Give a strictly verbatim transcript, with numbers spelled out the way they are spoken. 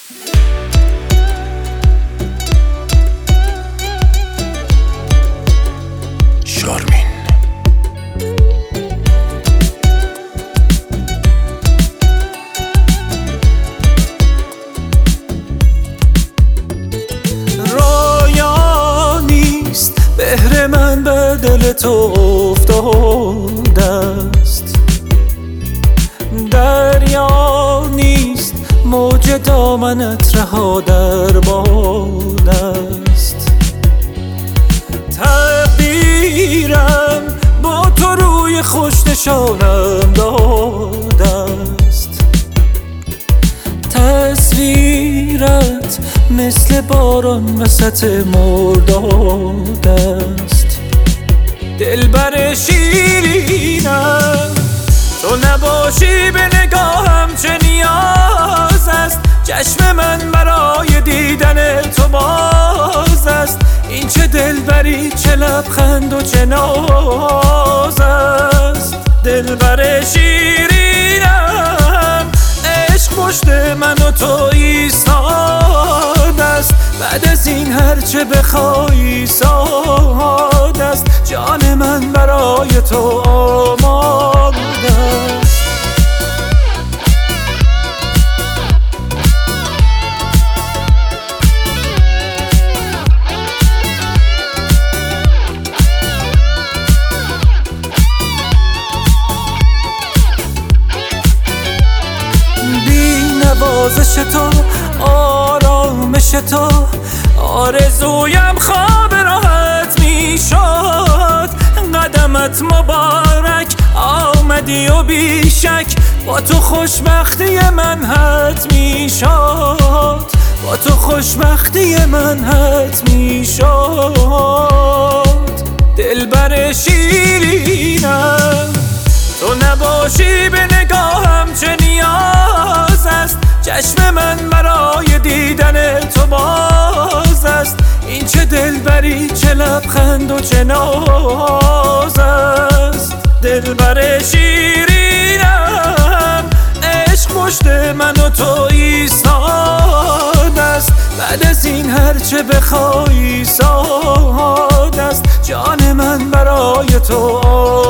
شارمین رویا نیست بهر من به دل تو افتاده است، دریا نیست موج دامنت رها در باد است. تقدیرم با تو روی خوش نشانم داده است، تصویرت مثل باران وسط مرداد است. دلبر شیرینم تو نباشی به نگاهم چه نیاز است، چشم من برای دیدن تو باز است. این چه دلبری چه لبخند و چه ناز است. دلبر شیرینم عشق پشت من و تو ایستاد است، بعد از این هرچه بخوایی ساد است. جان من برای تو آماده است. نوازش تو آرامش تو آرزویم خواب راحت می شد. قدمت مبارک آمدی و بیشک با تو خوشبختی من حت می شد. با تو خوشبختی من حت می شد. دلبر شیرینم تو نباشی به نگاهم چه نیاز است، چشم من برای دیدن تو باز است. این چه دلبری چه لبخند و چه ناز است. دلبر شیرینم عشق پشت من و تو ایستاد است، بعد از این هرچه بخوایی ساد است. جان من برای تو